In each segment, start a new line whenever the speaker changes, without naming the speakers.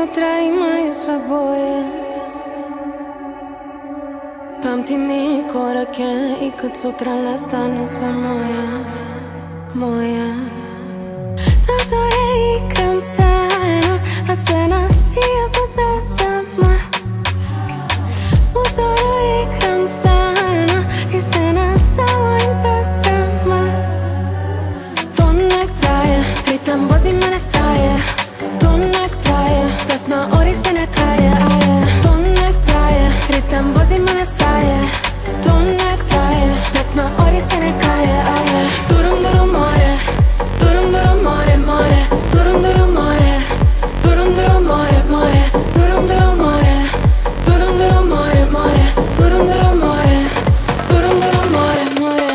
vetra imaju sve boje. Pamti mi korake i kad sutra nestane sve moja. Da zore ikram stajno, a sve nas sija pod zvezdama. U zoru ikram stajno, iste nas sa mojim sestrama. To nek traje, ritam vozi mene staje. To nek traje, pesma ori se ne kraje, to nek traje, ritam vozi mene staje. To nek traje, pesma ori se ne kraje, durum durum more, durum durum more, more, durum durum more, durum durum more, more, durum durum more, durum durum more, more, durum durum more, durum durum more, more.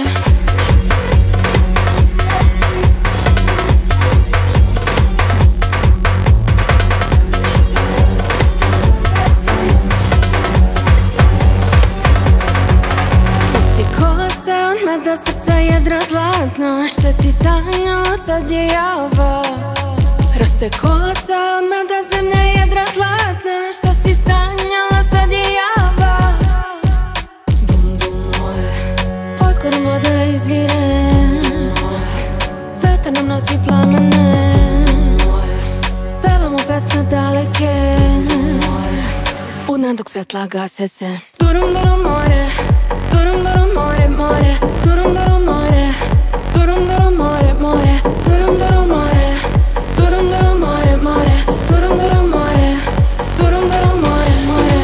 Da srca jedra zlatna, šta si sanjala sad je java. Raste kosa od meda, zemlja jedra zlatna, šta si sanjala sad je java. Dum dum moje, pod korom voda izvire, vetar nam nosi plamene, pevamo pesme daleke, u dan dok svetla gase se. Durum durum more, durum durum more, more, durum durum more, durum durum more, more, durum durum more, durum durum more, more, durum durum more, durum durum more, more.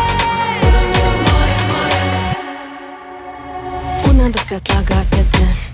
Dok svetla gase se.